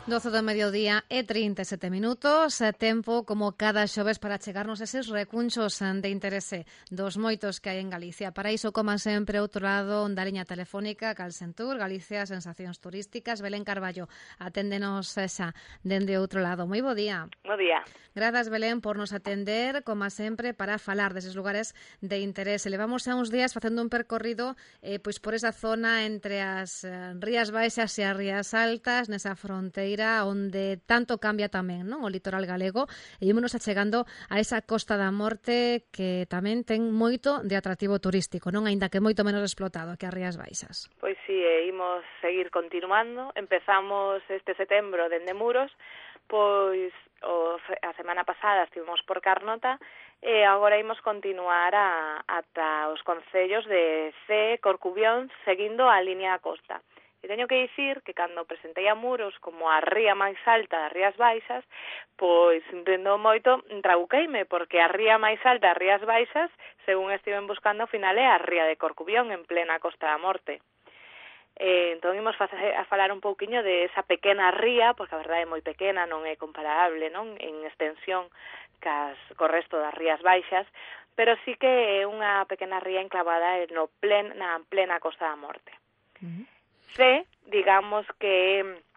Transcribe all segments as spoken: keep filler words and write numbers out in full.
doce do mediodía e trinta e sete minutos, tempo como cada xoves para chegarnos eses recunchos de interese dos moitos que hai en Galicia. Para iso, como sempre, outro lado da liña telefónica, Calsentur, Galicia, Sensacións Turísticas, Belén Carballo, aténdenos xa dende outro lado. Moi bo día. Bo día. Grazas, Belén, por nos atender, como sempre, para falar deses lugares de interese. Levamos xa uns días facendo un percorrido eh, pois por esa zona entre as eh, Rías Baixas e as Rías Altas, nesa fronteira onde tanto cambia tamén, non, o litoral galego, e ímonos achegando a esa Costa da Morte que tamén ten moito de atractivo turístico, non, aínda que moito menos explotado que as Rías Baixas. Pois si, sí, imos seguir continuando. Empezamos este setembro dende Muros, pois o, a semana pasada estivemos por Carnota e agora imos continuar a, ata os concellos de Cee, Corcubión, seguindo a línea da costa. E teño que dicir que cando presentei a Muros como a ría máis alta das Rías Baixas, pois, entendo moito, trabuqueime, porque a ría máis alta das Rías Baixas, según estiven buscando, ao final é a ría de Corcubión, en plena Costa da Morte. Eh, entón, imos a falar un pouquiño de esa pequena ría, porque a verdade é moi pequena, non é comparable, non, en extensión cas, co resto das Rías Baixas, pero sí que é unha pequena ría enclavada no plen, na plena Costa da Morte. Uh-huh. Cee, digamos que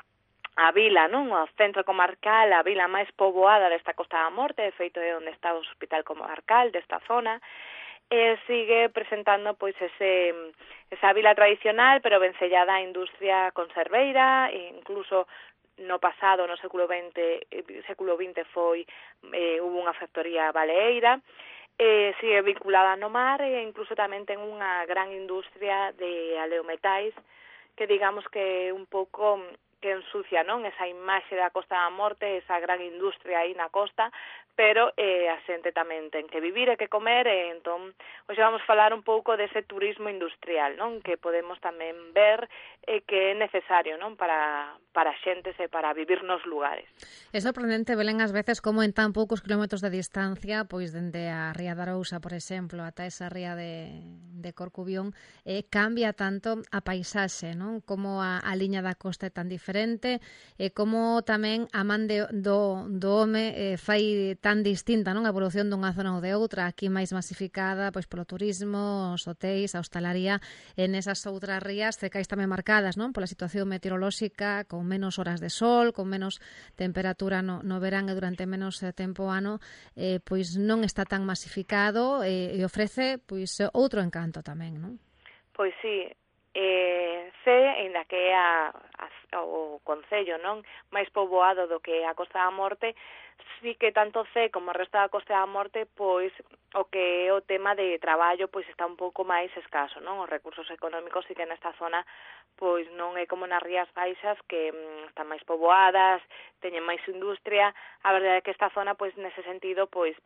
a vila, non, o centro comarcal, a vila máis poboada desta Costa da Morte, de feito é onde está o hospital comarcal desta zona, e sigue presentando pois ese esa vila tradicional, pero vencellada á industria conserveira, e incluso no pasado, no século vinte, século vinte foi eh, hubo unha factoría baleeira. Eh, sigue vinculada no mar e incluso tamén ten unha gran industria de aleometais que digamos que un pouco que ensucia, non, esa imaxe da Costa da Morte, esa gran industria aí na costa, pero eh, a xente tamén ten que vivir e que comer, e entón hoxe vamos falar un pouco dese turismo industrial, non, que podemos tamén ver e eh, que é necesario, non, para para a xente e para vivir nos lugares. É sorprendente, Belén, ás veces como en tan poucos kilómetros de distancia, pois dende a Ría de Arousa, por exemplo, ata esa ría de, de Corcubión, eh, cambia tanto a paisaxe, non? Como a, a liña da costa é tan diferente, e eh, como tamén a man de, do, do home eh, fai tan distinta, non, a evolución dunha zona ou de outra, aquí máis masificada pois polo turismo, os hotéis, a hostalaría, en esas outras rías cecais tamén marcadas, non, pola situación meteorolóxica, con menos horas de sol, con menos temperatura no, no verán e durante menos eh, tempo ano, eh, pois non está tan masificado eh, e ofrece pois outro encanto tamén, non? Pois sí, eh, Cee, ainda que é a, a, o concello, non, máis poboado do que a Costa da Morte, sí que tanto Cee como o resto da Costa da Morte, pois o que é o tema de traballo pois está un pouco máis escaso, non? Os recursos económicos sí que nesta zona pois non é como nas Rías Baixas que mm, están máis poboadas, teñen máis industria. A verdade é que esta zona pois nese sentido pois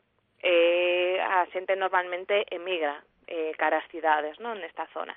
eh, a xente normalmente emigra eh, cara ás cidades, non? Nesta zona.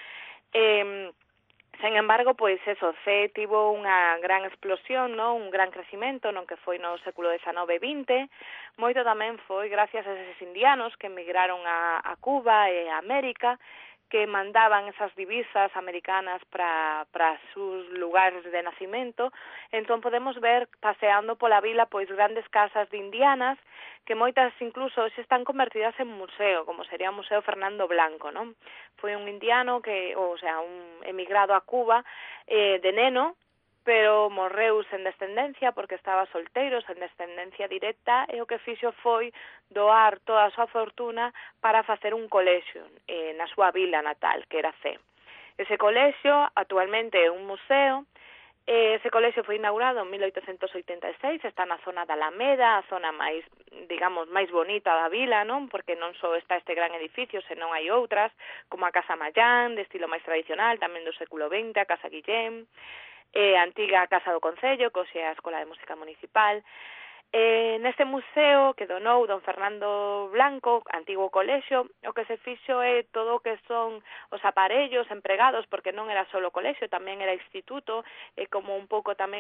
Eh, Sen embargo, pois eso, Cee tivo unha gran explosión, non? Un gran crecimento, non, que foi no século dezenove e vinte. Moito tamén foi gracias a eses indianos que emigraron a, a Cuba e a América, que mandaban esas divisas americanas para para sus lugares de nacimento. Entón podemos ver paseando pola vila pois grandes casas de indianas que moitas incluso hoxe están convertidas en museo, como sería o Museo Fernando Blanco, non? Foi un indiano que, o sea, un emigrado a Cuba eh, de neno, pero morreu sen descendencia porque estaba solteiro, sen descendencia directa, e o que fixo foi doar toda a súa fortuna para facer un colexio eh, na súa vila natal, que era Cee. Ese colexio actualmente é un museo. Ese colexio foi inaugurado en mil oitocentos oitenta e seis, está na zona da Alameda, a zona máis, digamos, máis bonita da vila, non? Porque non só está este gran edificio, senón hai outras, como a Casa Mallán, de estilo máis tradicional, tamén do século vinte, a Casa Guillén, eh, a antiga Casa do Concello, que hoxe é a Escola de Música Municipal. Eh, neste museo que donou don Fernando Blanco, antigo colexio, o que se fixo é todo o que son os aparellos empregados, porque non era só colexio, tamén era instituto, e como un pouco tamén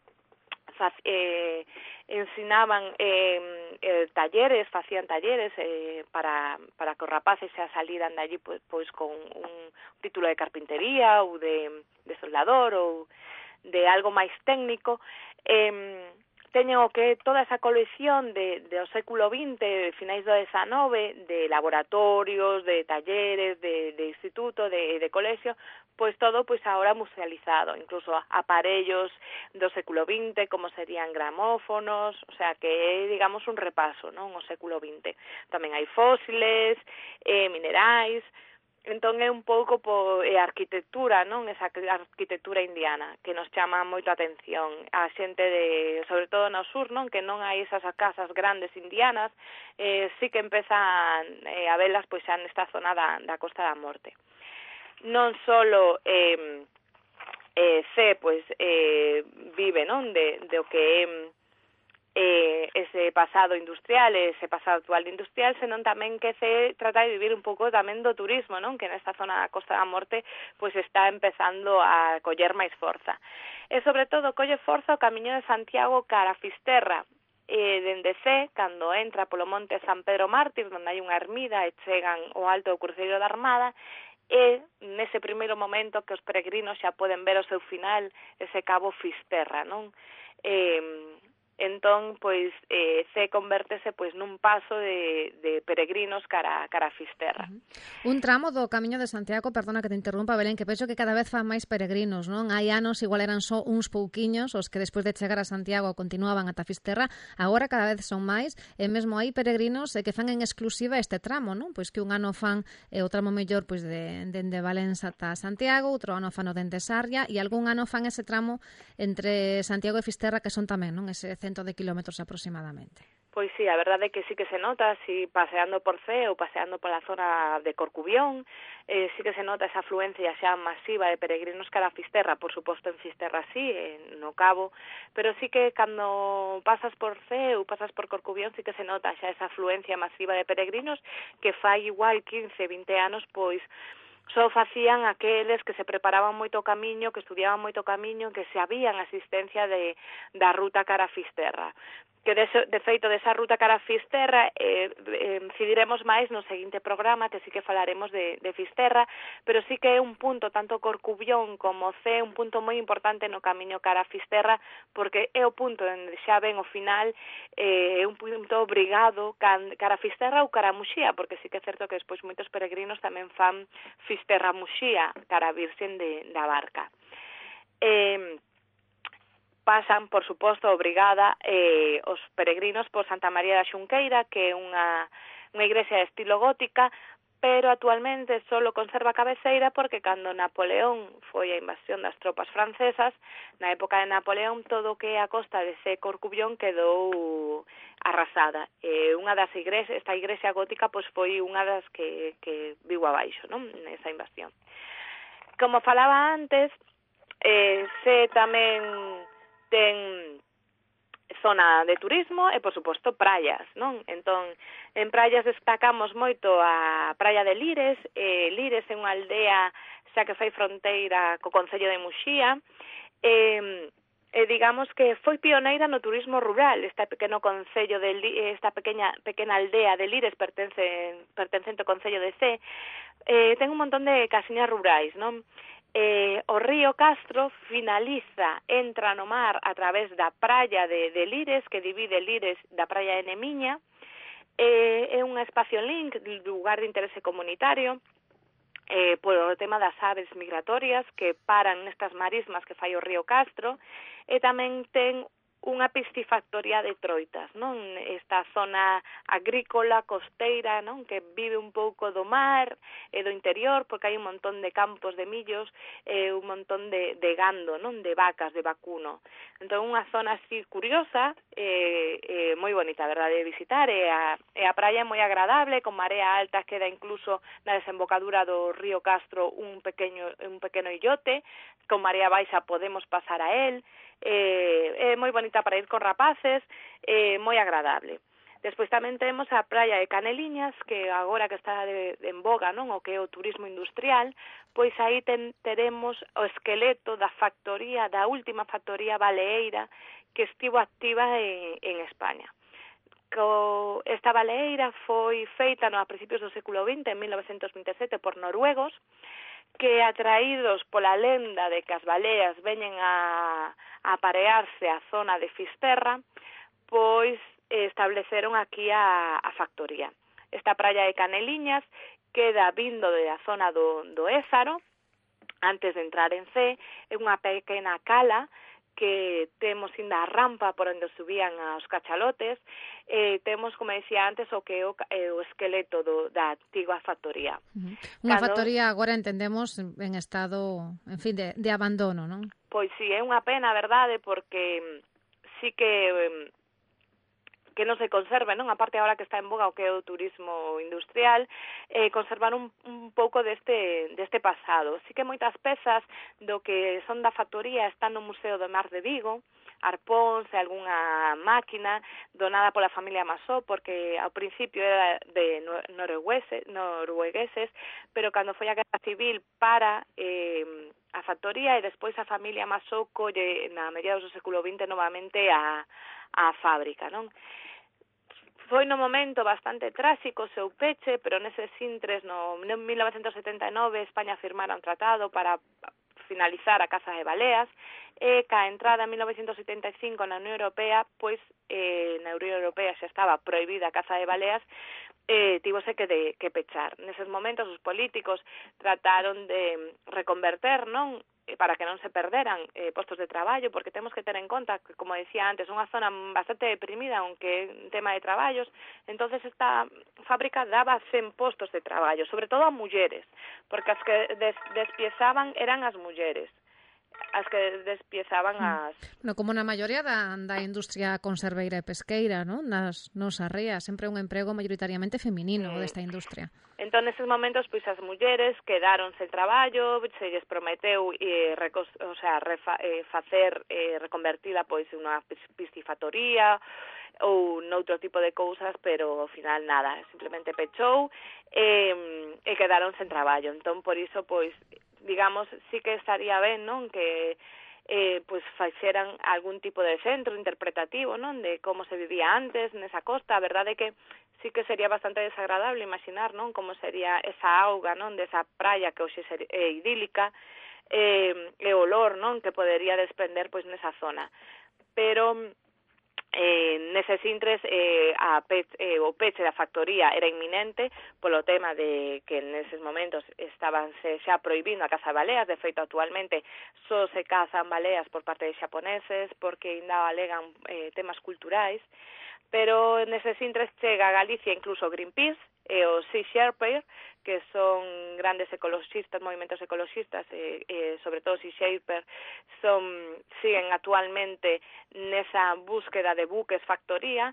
eh, ensinaban eh, eh, talleres, facían talleres eh, para, para que os rapaces xa saliran de allí pois, pois con un título de carpintería ou de, de soldador ou de algo máis técnico, eh, teñen o que toda esa colección de, de o século vinte, de finais do dezanove, de laboratorios, de talleres, de, de instituto, de, de colexio, pois todo pois agora musealizado, incluso aparellos do século vinte, como serían gramófonos, o sea, que é, digamos, un repaso, non, o século vinte. Tamén hai fósiles, eh, minerais. Entón é un pouco po, é a arquitectura, non? Esa arquitectura indiana que nos chama moito a atención. A xente de, sobre todo no sur, non? Que non hai esas casas grandes indianas, eh, sí que empezan eh, a velas pois xa nesta zona da, da Costa da Morte. Non solo eh, eh, C, pois, eh, vive, non? De, de o que é eh, ese pasado industrial, ese pasado actual industrial, senón tamén que se trata de vivir un pouco tamén do turismo, non? Que nesta zona da Costa da Morte pois está empezando a coller máis forza. E sobre todo colle forza o Camiño de Santiago cara a Fisterra, eh, dende C, cando entra polo monte San Pedro Mártir, onde hai unha ermida e chegan ao alto do Cruceiro da Armada, e nese primeiro momento que os peregrinos xa poden ver o seu final, ese cabo Fisterra, non? Eh, entón, pois, eh, se convértese pois nun paso de, de peregrinos cara, cara a Fisterra. Uh-huh. Un tramo do Camiño de Santiago, perdona que te interrumpa, Belén, que penso que cada vez fan máis peregrinos, non? Hai anos igual eran só uns pouquiños os que despois de chegar a Santiago continuaban ata Fisterra, agora cada vez son máis, e mesmo hai peregrinos que fan en exclusiva este tramo, non? Pois que un ano fan eh, o tramo mellor pois de dende Valença ata Santiago, outro ano fan o dende Sarria, e algún ano fan ese tramo entre Santiago e Fisterra, que son tamén, non? Ese cento de kilómetros aproximadamente. Pois sí, a verdade é que sí que se nota, si paseando por C ou paseando pola zona de Corcubión, eh, sí que se nota esa afluencia xa masiva de peregrinos cara a Fisterra, por suposto en Fisterra sí, no Cabo, pero sí que cando pasas por C ou pasas por Corcubión sí que se nota xa esa afluencia masiva de peregrinos que fai igual quince, vinte anos, pois só facían aqueles que se preparaban moito o camiño, que estudiaban moito o camiño, que se habían asistencia de, da ruta cara a Fisterra. Que de, de feito desa ruta cara a Fisterra eh, eh, incidiremos máis no seguinte programa, que sí que falaremos de, de Fisterra, pero sí que é un punto, tanto Corcubión como C, un punto moi importante no camiño cara a Fisterra, porque é o punto onde xa ven o final, é eh, un punto obrigado can, cara a Fisterra ou cara a Muxía, porque sí que é certo que despois moitos peregrinos tamén fan Fisterra-Muxía, cara a Virxen de, da Barca. Eh, pasan, por suposto, obrigada eh, os peregrinos por Santa María da Xunqueira, que é unha, unha igrexa de estilo gótica, pero actualmente só conserva a cabeceira porque cando Napoleón foi a invasión das tropas francesas, na época de Napoleón, todo o que é a costa de C Corcubión quedou arrasada. E unha das igrexas, esta igrexa gótica, pois foi unha das que, que viu abaixo, non? Nesa invasión. Como falaba antes, eh, C tamén ten zona de turismo e, por suposto, praias, non? Entón, en praias destacamos moito a praia de Lires. Eh, Lires é unha aldea xa que fai fronteira co concello de Muxía. Eh, eh, digamos que foi pioneira no turismo rural. Este pequeno concello de esta pequena pequena aldea de Lires pertence pertencente ao concello de C. Eh, ten un montón de casiñas rurais, non? Eh, o río Castro finaliza, entra no mar a través da praia de, de Lires, que divide Lires da praia de Nemiña. Eh, é un espacio link, lugar de interese comunitario, eh, polo tema das aves migratorias que paran nestas marismas que fai o río Castro, e tamén ten unha piscifactoría de troitas, non? Esta zona agrícola, costeira, non? Que vive un pouco do mar e do interior, porque hai un montón de campos de millos e un montón de, de gando, non? De vacas, de vacuno. Entón, unha zona así curiosa, e, e moi bonita, a verdade, de visitar, e a, e a praia é moi agradable, con marea alta, queda incluso na desembocadura do río Castro un pequeno, un pequeno illote, con marea baixa podemos pasar a él. Eh, é moi bonita para ir con rapaces, eh, moi agradable. Despois tamén temos a praia de Caneliñas, que agora que está de, de en boga, non, o que é o turismo industrial, pois aí ten, teremos o esqueleto da factoría, da última factoría baleeira que estivo activa en, en España. Co, esta baleeira foi feita no a principios do século vinte, en mil novecentos vinte e sete, por noruegos, que atraídos pola lenda de que as baleas veñen a, a aparearse á zona de Fisterra, pois estableceron aquí a, a factoría. Esta praia de Caneliñas queda vindo da zona do, do Ézaro, antes de entrar en C, é unha pequena cala que temos ainda a rampa por onde subían os cachalotes, eh, temos, como decía antes, o que é o, eh, o esqueleto do, da antigua factoría. Uh-huh. Unha Cando... factoría agora entendemos en estado, en fin, de, de abandono, non? Pois sí, é unha pena, verdade, porque sí que que non se conserve, non? A parte agora que está en boga o que é o turismo industrial, eh, conservar un, un pouco deste, deste pasado. Sí que moitas pezas do que son da factoría están no Museo do Mar de Vigo, arpóns e algunha máquina donada pola familia Masó, porque ao principio era de noruegueses, noruegueses, pero cando foi a Guerra Civil para eh, a factoría e despois a familia Masó colle na mediados do século vinte novamente a, a fábrica, non? Foi no momento bastante tráxico o seu peche, pero neses intres, no mil novecentos setenta e nove, España firmara un tratado para finalizar a caza de baleas, e ca entrada en mil novecentos setenta e cinco na Unión Europea, pois eh, na Unión Europea xa estaba prohibida a caza de baleas, eh, tivose que, de, que pechar. Neses momentos os políticos trataron de reconverter, non? Para que non se perderan eh, postos de traballo, porque temos que ter en conta que, como decía antes, unha zona bastante deprimida, aunque en tema de traballos, entonces esta fábrica daba cen postos de traballo, sobre todo a mulleres, porque as que des despiezaban eran as mulleres, as que despiezaban as... No, como na maioría da, da industria conserveira e pesqueira, non? Nas nosas rías, sempre un emprego maioritariamente feminino mm. desta industria. Entón, neses momentos, pois as mulleres quedaron sen traballo, se lles prometeu eh, recos, o sea, refa, eh, facer, eh, reconvertida pois en unha piscifactoría ou noutro tipo de cousas, pero ao final nada, simplemente pechou eh, e quedaron sen traballo. Entón, por iso, pois, digamos, sí que estaría ben, non, que eh, pois faxeran algún tipo de centro interpretativo, non, de como se vivía antes nesa costa. A verdade é que sí que sería bastante desagradable imaginar, non, como sería esa auga, non, desa praia que hoxe é idílica, eh, e o olor, non, que podería desprender pois nesa zona. Pero eh, neses intres eh, a pe eh, o peche da factoría era inminente polo tema de que neses momentos estaban se xa prohibindo a caza de baleas. De feito, actualmente só se cazan baleas por parte de xaponeses porque ainda alegan eh, temas culturais, pero neses intres chega a Galicia incluso Greenpeace e o Sea Shepherd, que son grandes ecologistas, movimentos ecologistas, e, e sobre todo Sea Shepherd, son, siguen actualmente nesa búsqueda de buques factoría,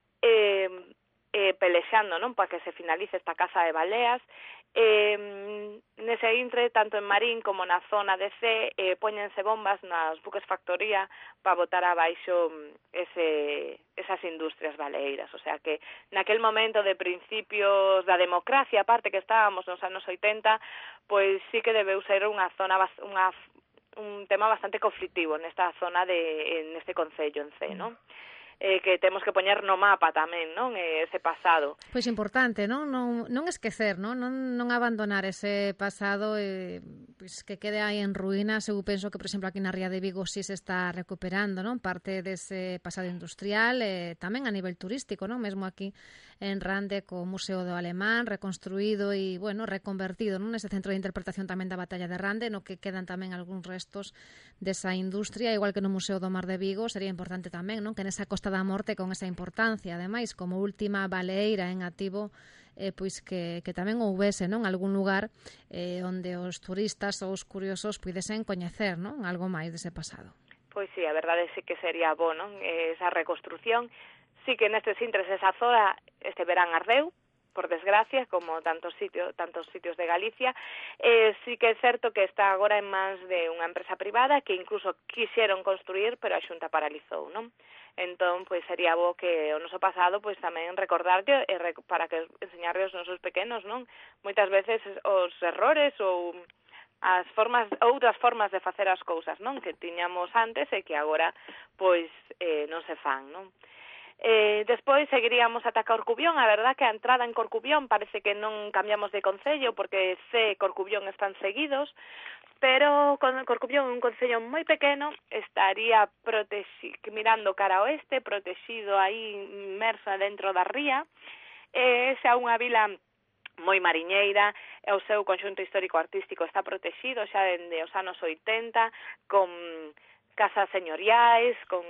e, e pelexando, non, para que se finalice esta caza de baleas. E, nese intre, tanto en Marín como na zona de C, eh, póñense bombas nas buques factoría para botar abaixo ese, esas industrias baleiras. O sea que naquel momento de principios da democracia, aparte que estábamos nos anos oitenta, pois sí que debeu ser unha zona, unha, un tema bastante conflictivo nesta zona, de neste concello en C, non? Eh, que temos que poñer no mapa tamén, non, eh, ese pasado. Pois importante, non, non, non esquecer, non, non, non abandonar ese pasado, eh, pois que quede aí en ruínas. Eu penso que, por exemplo, aquí na Ría de Vigo sí se está recuperando, non, parte dese pasado industrial, eh, tamén a nivel turístico, non, mesmo aquí en Rande co Museo do Alemán reconstruído e, bueno, reconvertido, non, nese centro de interpretación tamén da batalla de Rande, no que quedan tamén algúns restos desa industria, igual que no Museo do Mar de Vigo. Sería importante tamén, non, que nesa Costa da Morte, con esa importancia, ademais, como última baleeira en activo, eh, pois que, que tamén houvese, non, algún lugar eh, onde os turistas ou os curiosos puidesen coñecer, non, algo máis dese pasado. Pois sí, a verdade sí que sería bo, non, esa reconstrucción. Sí que nestes intres esa zona este verán ardeu, por desgracia, como tantos sitios, tantos sitios de Galicia. Eh, sí que é certo que está agora en mans de unha empresa privada que incluso quixeron construir, pero a Xunta paralizou, non? Entón, pois sería bo que o noso pasado pois tamén recordarlle e rec para que enseñarlle aos nosos pequenos, non? Moitas veces os errores ou as formas, outras formas de facer as cousas, non? Que tiñamos antes e que agora pois eh, non se fan, non? Eh, despois seguiríamos ata Corcubión. A verdad que a entrada en Corcubión parece que non cambiamos de concello porque Cee e Corcubión están seguidos, pero con Corcubión é un concello moi pequeno, estaría protexi- mirando cara ao oeste, protegido aí inmerso dentro da ría. Eh, esa é unha vila moi mariñeira, e o seu conxunto histórico-artístico está protegido xa dende os anos oitenta, con casas señoriais, con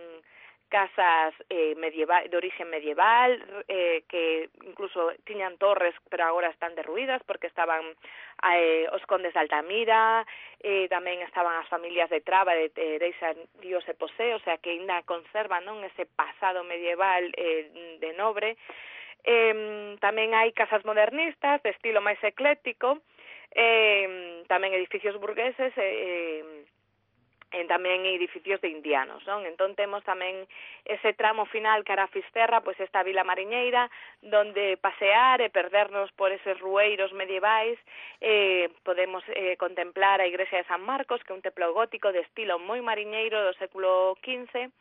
casas eh, medieval, de orixe medieval, eh, que incluso tiñan torres, pero agora están derruídas porque estaban eh, os condes de Altamira, eh, tamén estaban as familias de Traba, de Teresa, Dios e Posé, o sea que ainda conservan, non, ese pasado medieval eh, de nobre. Eh, tamén hai casas modernistas de estilo máis ecléctico, eh, tamén edificios burgueses e eh, en tamén edificios de indianos, non? Entón temos tamén ese tramo final cara a Fisterra, pois esta vila mariñeira, donde pasear e perdernos por eses rueiros medievais, eh, podemos eh, contemplar a igrexa de San Marcos, que é un templo gótico de estilo moi mariñeiro do século quince,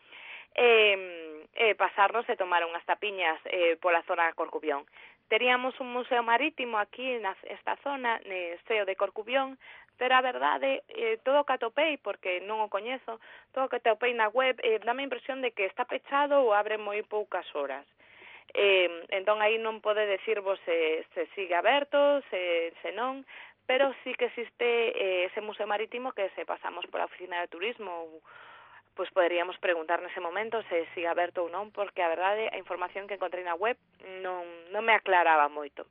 e eh, pasarnos e tomar unhas tapiñas eh, pola zona de Corcubión. Teríamos un museo marítimo aquí nesta zona, neste de Corcubión, pero a verdade, eh, todo o que atopei, porque non o coñezo, todo o que atopei na web, eh, dá-me a impresión de que está pechado ou abre moi poucas horas. Eh, entón, aí non pode decirvos se, se sigue aberto, se, se non, pero sí que existe eh, ese museo marítimo que se pasamos pola oficina de turismo, ou, pois poderíamos preguntar nese momento se sigue aberto ou non, porque a verdade, a información que encontrei na web non, non me aclaraba moito.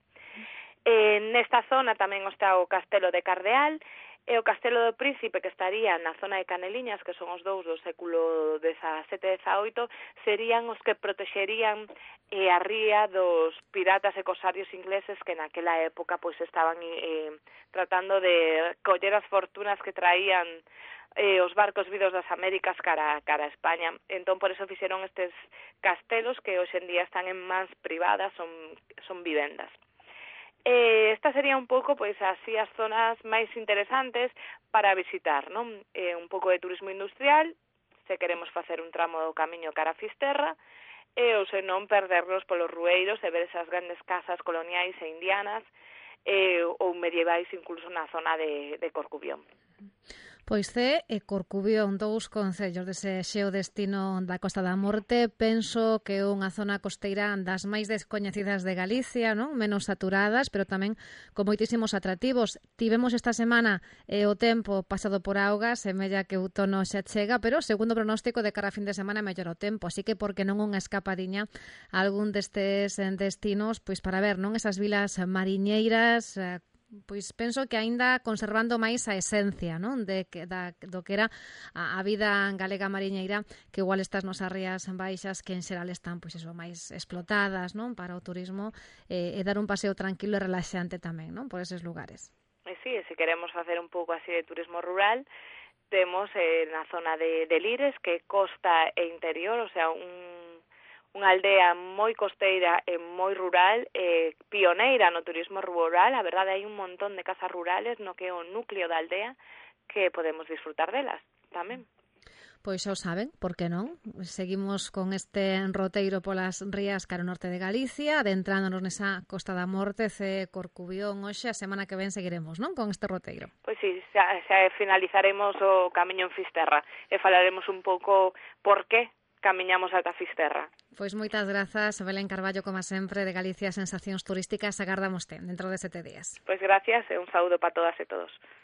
Eh, nesta zona tamén está o Castelo de Cardeal e o Castelo do Príncipe, que estaría na zona de Caneliñas, que son os dous do século dezasete dezaoito, serían os que protexerían eh, a ría dos piratas e corsarios ingleses que naquela época pois estaban eh, tratando de coller as fortunas que traían eh, os barcos vidos das Américas cara, cara a España. Entón, por eso fixeron estes castelos que hoxe en día están en mans privadas, son, son vivendas. Eh, esta sería un pouco, pois, así as zonas máis interesantes para visitar, non? Eh, un pouco de turismo industrial, se queremos facer un tramo do camiño cara a Fisterra, e ou se non perdernos polos rueiros e ver esas grandes casas coloniais e indianas, eh, ou medievais incluso na zona de, de Corcubión. Pois Cee e Corcubión, dous concellos dese xeo destino da Costa da Morte, penso que é unha zona costeira das máis descoñecidas de Galicia, non? Menos saturadas, pero tamén con moitísimos atractivos. Tivemos esta semana eh, o tempo pasado por augas, e mella que o outono xa chega, pero segundo pronóstico de cara a fin de semana mellor o tempo, así que por que non unha escapadiña a algún destes destinos, pois para ver, non, esas vilas mariñeiras, eh, pois penso que aínda conservando máis a esencia, non, de que da do que era a, a vida galega mariñeira, que igual estas nosas rías baixas que en xeral están pois eso máis explotadas, non, para o turismo, eh, e dar un paseo tranquilo e relaxante tamén, non, por eses lugares. E si, sí, se queremos facer un pouco así de turismo rural, temos eh, na zona de, de Lires, que é costa e interior, o sea, un unha aldea moi costeira e moi rural, eh, pioneira no turismo rural. A verdade, hai un montón de casas rurales no que é o núcleo da aldea que podemos disfrutar delas tamén. Pois xa o saben, por que non? Seguimos con este roteiro polas rías cara ao norte de Galicia, adentrándonos nesa Costa da Morte, Cee, Corcubión. Hoxe, a semana que ven, seguiremos, non, con este roteiro. Pois si, xa, xa finalizaremos o camiño en Fisterra e falaremos un pouco por que camiñamos ata Fisterra. Pois moitas grazas, Belén Carballo, como sempre, de Galicia Sensacións Turísticas. Agardámoste dentro de sete días. Pois gracias e un saúdo para todas e todos.